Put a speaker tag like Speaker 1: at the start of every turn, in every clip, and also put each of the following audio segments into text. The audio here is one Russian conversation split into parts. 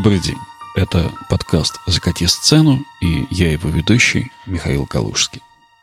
Speaker 1: Добрый день. Это подкаст «Закати сцену» и я его ведущий Михаил Калужский.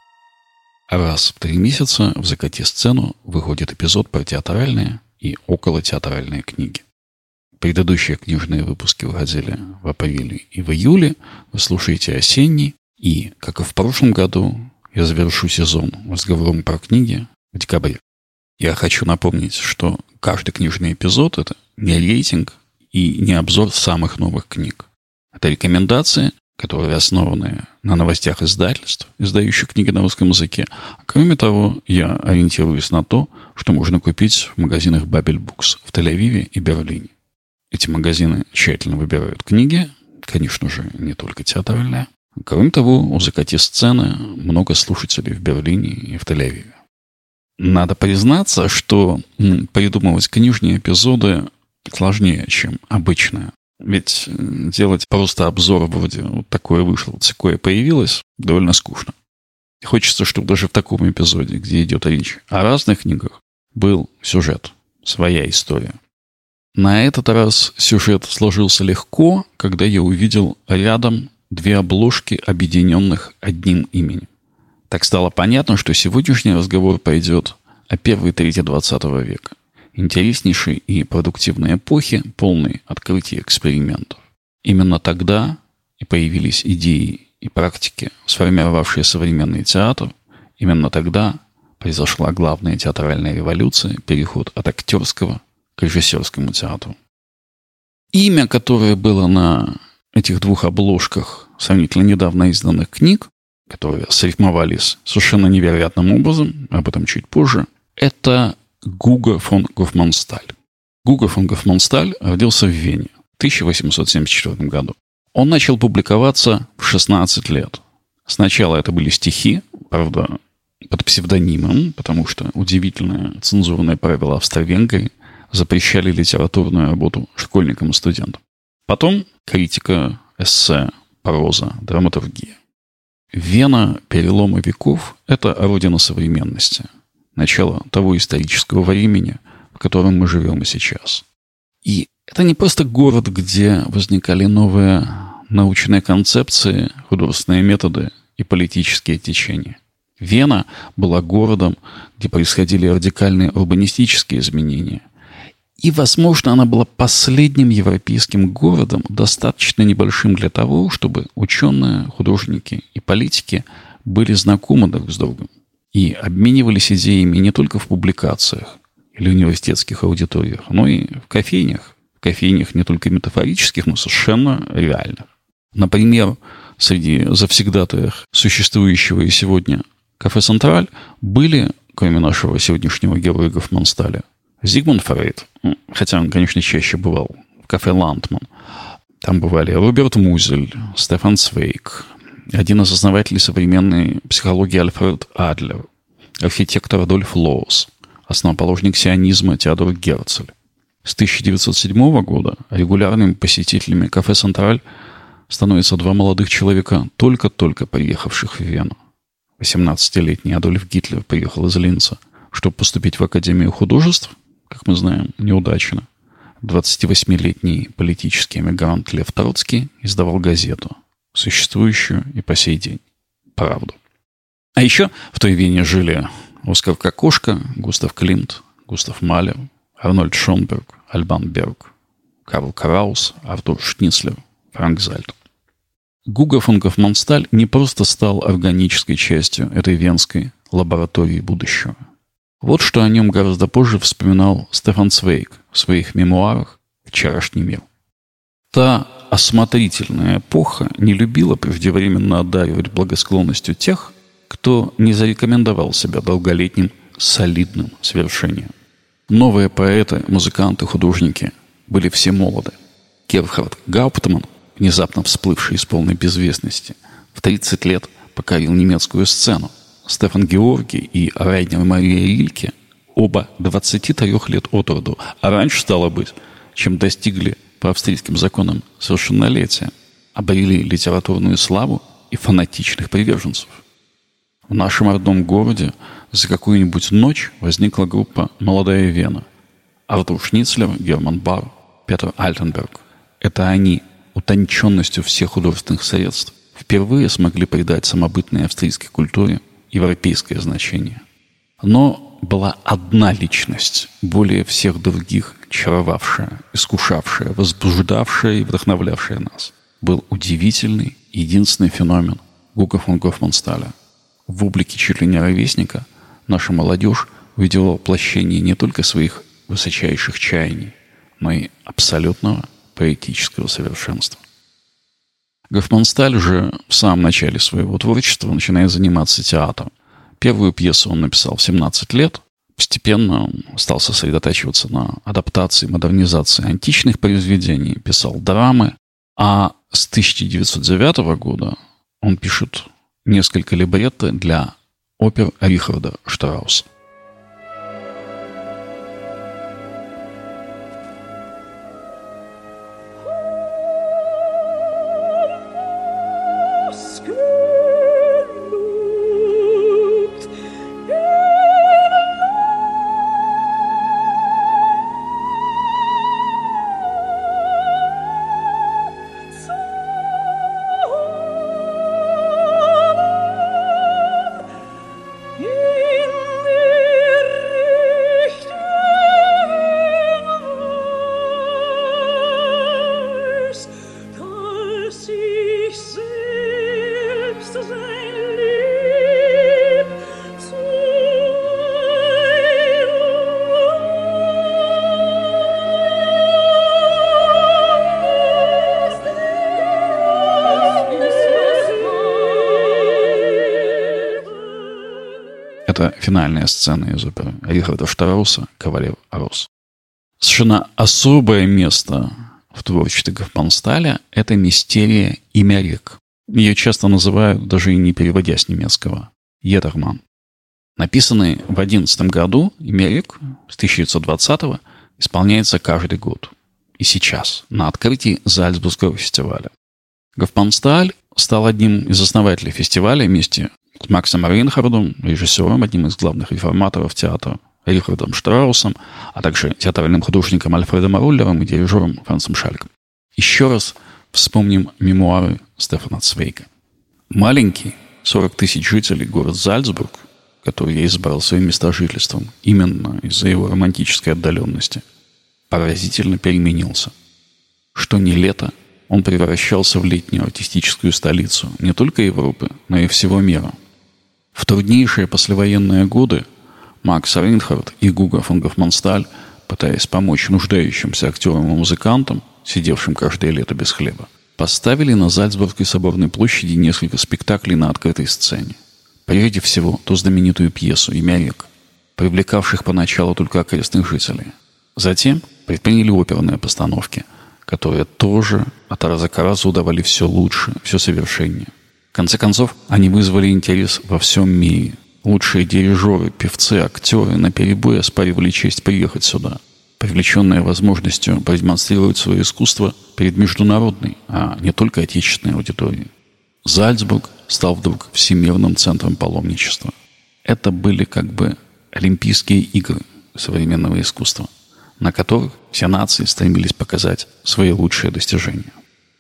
Speaker 1: Раз в 3 месяца в «Закати сцену» выходит эпизод про театральные и околотеатральные книги. Предыдущие книжные выпуски выходили в апреле и в июле. Вы слушаете осенний. И, как и в прошлом году, я завершу сезон разговором про книги в декабре. Я хочу напомнить, что каждый книжный эпизод – это не рейтинг и не обзор самых новых книг. Это рекомендации, которые основаны на новостях издательств, издающих книги на русском языке. А кроме того, я ориентируюсь на то, что можно купить в магазинах Babel Books в Тель-Авиве и Берлине. Эти магазины тщательно выбирают книги, конечно же, не только театральные. Кроме того, у «Закати сцены» много слушателей в Берлине и в Тель-Авиве. Надо признаться, что придумывать книжные эпизоды сложнее, чем обычные. Ведь делать просто обзор вроде «вот такое вышло, вот такое появилось» довольно скучно. Хочется, чтобы даже в таком эпизоде, где идет речь о разных книгах, был сюжет, своя история. На этот раз сюжет сложился легко, когда я увидел рядом 2 обложки, объединенных одним именем. Так стало понятно, что сегодняшний разговор пойдет о первой трети XX века. Интереснейшей и продуктивной эпохи, полной открытий и экспериментов. Именно тогда и появились идеи и практики, сформировавшие современный театр. Именно тогда произошла главная театральная революция, переход от актерского к режиссерскому театру. Имя, которое было на этих 2 обложках сравнительно недавно изданных книг, которые срифмовались совершенно невероятным образом, об этом чуть позже, это Гуго фон Гофмансталь. Гуго фон Гофмансталь родился в Вене в 1874 году. Он начал публиковаться в 16 лет. Сначала это были стихи, правда, под псевдонимом, потому что удивительные цензурные правила Австро-Венгрии запрещали литературную работу школьникам и студентам. Потом критика, эссе, проза, драматургия. Вена перелома веков – это родина современности. Начало того исторического времени, в котором мы живем и сейчас. И это не просто город, где возникали новые научные концепции, художественные методы и политические течения. Вена была городом, где происходили радикальные урбанистические изменения. И, возможно, она была последним европейским городом, достаточно небольшим для того, чтобы ученые, художники и политики были знакомы друг с другом и обменивались идеями не только в публикациях или университетских аудиториях, но и в кофейнях. В кофейнях не только метафорических, но совершенно реальных. Например, среди завсегдатаев существующего и сегодня кафе «Централь» были, кроме нашего сегодняшнего героя Гофмансталя, Зигмунд Фрейд, хотя он, конечно, чаще бывал в кафе «Ландман». Там бывали Роберт Музель, Стефан Цвейг, один из основателей современной психологии Альфред Адлер, архитектор Адольф Лоос, основоположник сионизма Теодор Герцль. С 1907 года регулярными посетителями кафе «Централь» становятся 2 молодых человека, только-только приехавших в Вену. 18-летний Адольф Гитлер приехал из Линца, чтобы поступить в Академию художеств, как мы знаем, неудачно. 28-летний политический эмигрант Лев Троцкий издавал газету, существующую и по сей день, «Правду». А еще в той Вене жили Оскар Кокошка, Густав Климт, Густав Малер, Арнольд Шонберг, Альбан Берг, Карл Краус, Артур Шницлер, Франк Зальт. Гуго фон Гофмансталь не просто стал органической частью этой венской лаборатории будущего. Вот что о нем гораздо позже вспоминал Стефан Цвейг в своих мемуарах «Вчерашний мир». Та осмотрительная эпоха не любила преждевременно одаривать благосклонностью тех, кто не зарекомендовал себя долголетним солидным свершением. Новые поэты, музыканты, художники были все молоды. Герхард Гауптман, внезапно всплывший из полной безвестности, в 30 лет покорил немецкую сцену. Стефан Георгий и Райнер Мария Рильке оба 23 лет от роду, а раньше, стало быть, чем достигли по австрийским законам совершеннолетия, обрели литературную славу и фанатичных приверженцев. В нашем родном городе за какую-нибудь ночь возникла группа «Молодая Вена». Артур Шницлер, Герман Бар, Петр Альтенберг – это они утонченностью всех художественных средств впервые смогли придать самобытной австрийской культуре европейское значение. Но была одна личность, более всех других чаровавшая, искушавшая, возбуждавшая и вдохновлявшая нас. Был удивительный, единственный феномен Гуго фон Гофмансталя. В облике чуть ли не ровесника наша молодежь увидела воплощение не только своих высочайших чаяний, но и абсолютного поэтического совершенства. Гофмансталь же в самом начале своего творчества начинает заниматься театром. Первую пьесу он написал в 17 лет. Постепенно он стал сосредотачиваться на адаптации, модернизации античных произведений, писал драмы. А с 1909 года он пишет несколько либретто для опер Рихарда Штрауса. Это финальная сцена из оперы Рихарда Штрауса «Кавалер Рос». Совершенно особое место в творчестве Гофмансталя – это мистерия «Имя рек». Ее часто называют, даже и не переводя с немецкого, «Едерман». Написанный в 2011 году «Имя рек» с 1920-го исполняется каждый год. И сейчас, на открытии Зальцбургского фестиваля. Гофмансталь стал одним из основателей фестиваля вместе с Максом Рейнхардом, режиссером, одним из главных реформаторов театра, Рихардом Штраусом, а также театральным художником Альфредом Руллером и дирижером Францем Шальком. Еще раз вспомним мемуары Стефана Цвейга. Маленький, 40 тысяч жителей город Зальцбург, который я избрал своим местожительством именно из-за его романтической отдаленности, поразительно переменился. Что не лето, он превращался в летнюю артистическую столицу не только Европы, но и всего мира. В труднейшие послевоенные годы Макс Рейнхард и Гуго фон Гофмансталь, пытаясь помочь нуждающимся актерам и музыкантам, сидевшим каждое лето без хлеба, поставили на Зальцбургской соборной площади несколько спектаклей на открытой сцене. Прежде всего, ту знаменитую пьесу «Имя рек», привлекавших поначалу только окрестных жителей. Затем предприняли оперные постановки, которые тоже от раза к разу удавали все лучше, все совершеннее. В конце концов, они вызвали интерес во всем мире. Лучшие дирижеры, певцы, актеры наперебой оспаривали честь приехать сюда, привлеченные возможностью продемонстрировать свое искусство перед международной, а не только отечественной аудиторией. Зальцбург стал вдруг всемирным центром паломничества. Это были как бы Олимпийские игры современного искусства, на которых все нации стремились показать свои лучшие достижения.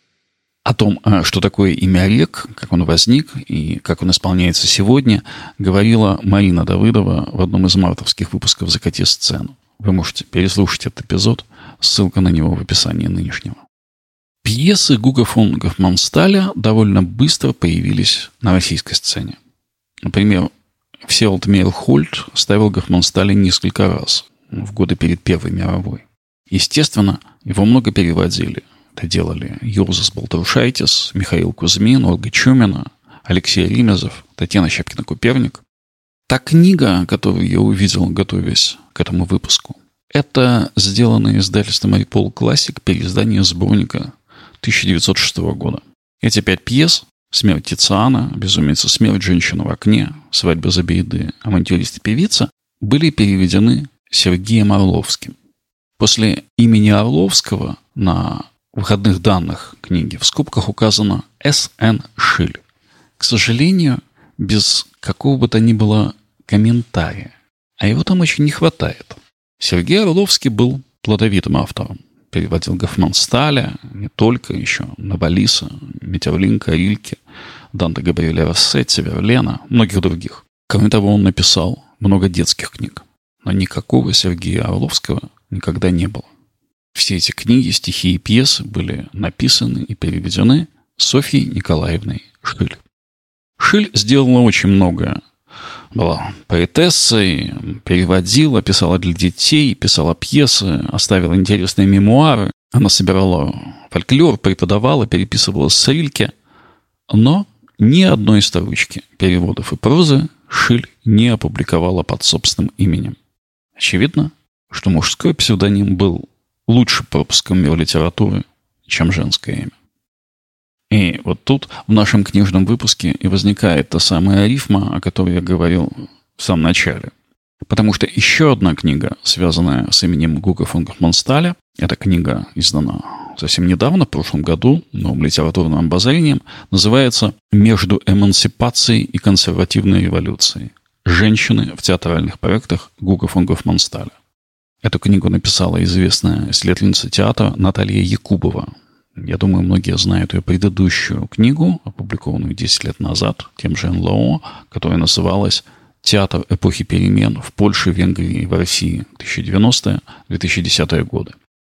Speaker 1: О том, что такое «Имя рек», как он возник и как он исполняется сегодня, говорила Марина Давыдова в одном из мартовских выпусков «Закати сцену». Вы можете переслушать этот эпизод, ссылка на него в описании нынешнего. Пьесы Гуго фон Гофмансталя довольно быстро появились на российской сцене. Например, Всеволод Мейерхольд ставил Гофмансталя несколько раз в годы перед Первой мировой. Естественно, его много переводили. Это делали Юрзас Балтрушайтис, Михаил Кузьмин, Ольга Чумина, Алексей Римезов, Татьяна Щепкина-Куперник. Та книга, которую я увидел, готовясь к этому выпуску, это сделанное издательством Арипол Классик переиздание сборника 1906 года. Эти 5 пьес «Смерть Тициана», «Безумица смерть», «Женщина в окне», «Свадьба Забейды», «Авантюрист и певица» были переведены Сергеем Орловским. После имени Орловского на выходных данных книги в скобках указано С.Н. Шиль. К сожалению, без какого бы то ни было комментария. А его там очень не хватает. Сергей Орловский был плодовитым автором. переводил Гофмансталя, не только, еще Наболиса, Метерлинка, Рильке, Данте Габриэля Россетти, Верлена, многих других. Кроме того, он написал много детских книг. Но никакого Сергея Орловского никогда не было. Все эти книги, стихи и пьесы были написаны и переведены Софьей Николаевной Шиль. Шиль сделала очень многое. Была поэтессой, переводила, писала для детей, писала пьесы, оставила интересные мемуары. Она собирала фольклор, преподавала, переписывала с Рильке. Но ни одной строчки переводов и прозы Шиль не опубликовала под собственным именем. Очевидно, что мужской псевдоним был лучше пропуском мира литературы, чем женское имя. И вот тут в нашем книжном выпуске и возникает та самая рифма, о которой я говорил в самом начале. Потому что еще одна книга, связанная с именем Гуго фон Гофмансталя, эта книга издана совсем недавно, в прошлом году, новым литературным обозрением, называется «Между эмансипацией и консервативной революцией. Женщины в театральных проектах Гуго фон Гофмансталя». Эту книгу написала известная исследовательница театра Наталья Якубова. Я думаю, многие знают ее предыдущую книгу, опубликованную 10 лет назад, тем же НЛО, которая называлась «Театр эпохи перемен в Польше, Венгрии и в России 1990-2010 годы».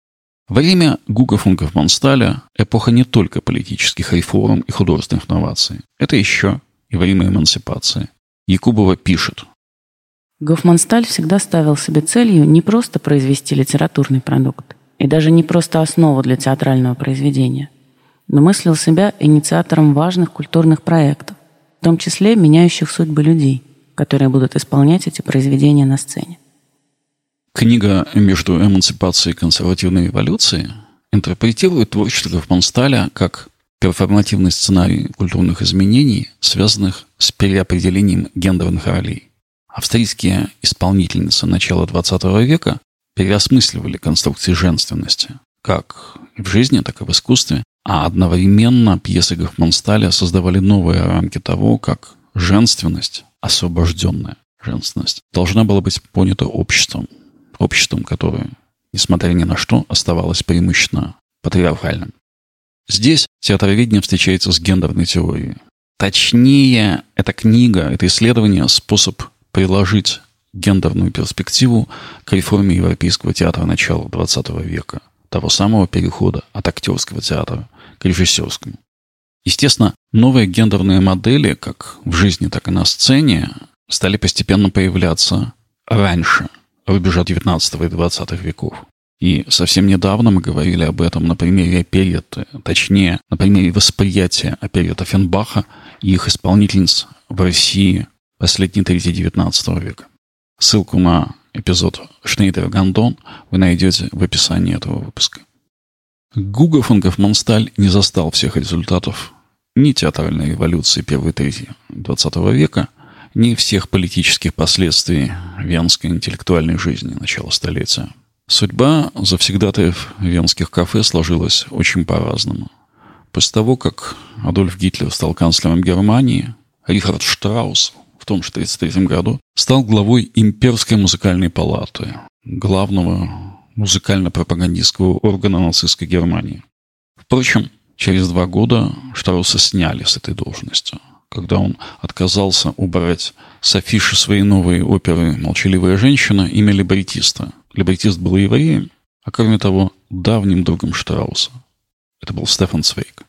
Speaker 1: Время Гуго фон Гофмансталя – эпоха не только политических реформ и художественных новаций. Это еще и время эмансипации. Якубова пишет.
Speaker 2: Гофмансталь всегда ставил себе целью не просто произвести литературный продукт, и даже не просто основу для театрального произведения, но мыслил себя инициатором важных культурных проектов, в том числе меняющих судьбы людей, которые будут исполнять эти произведения на сцене.
Speaker 1: Книга «Между эмансипацией и консервативной революцией» интерпретирует творчество Гофмансталя как перформативный сценарий культурных изменений, связанных с переопределением гендерных ролей. Австрийские исполнительницы начала XX века переосмысливали конструкции женственности, как и в жизни, так и в искусстве, а одновременно пьесы Гофмансталя создавали новые рамки того, как женственность, освобожденная женственность, должна была быть понята обществом, которое, несмотря ни на что, оставалось преимущественно патриархальным. Здесь театроведение встречается с гендерной теорией. Точнее, эта книга, это исследование – способ приложить гендерную перспективу к реформе европейского театра начала XX века, того самого перехода от актерского театра к режиссерскому. Естественно, новые гендерные модели, как в жизни, так и на сцене, стали постепенно появляться раньше рубежа XIX и XX веков. И совсем недавно мы говорили об этом на примере оперетты, точнее, на примере восприятия оперет Оффенбаха и их исполнительниц в России последней трети XIX века. Ссылку на эпизод «Шнейдер-Гондон» вы найдете в описании этого выпуска. Гуго фон Гофмансталь не застал всех результатов ни театральной революции первой трети XX века, ни всех политических последствий венской интеллектуальной жизни начала столетия. Судьба завсегдатаев венских кафе сложилась очень по-разному. После того, как Адольф Гитлер стал канцлером Германии, Рихард Штраус в том же 1933 году стал главой Имперской музыкальной палаты, главного музыкально-пропагандистского органа нацистской Германии. Впрочем, через 2 года Штрауса сняли с этой должности, когда он отказался убрать с афиши своей новой оперы «Молчаливая женщина» имя либретиста. Либретист был евреем, а кроме того, давним другом Штрауса. Это был Стефан Цвейг.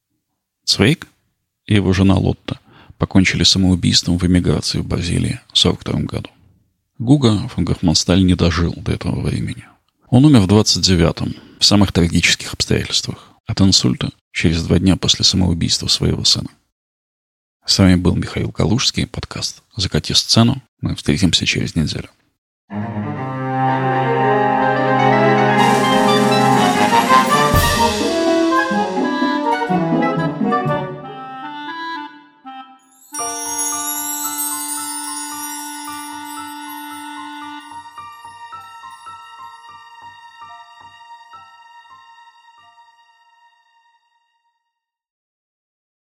Speaker 1: Цвейг и его жена Лотта покончили самоубийством в эмиграции в Бразилии в 1942 году. Гуго фон Гофмансталь не дожил до этого времени. Он умер в 29-м, в самых трагических обстоятельствах, от инсульта через 2 дня после самоубийства своего сына. С вами был Михаил Калужский, подкаст «Закати сцену». Мы встретимся через неделю.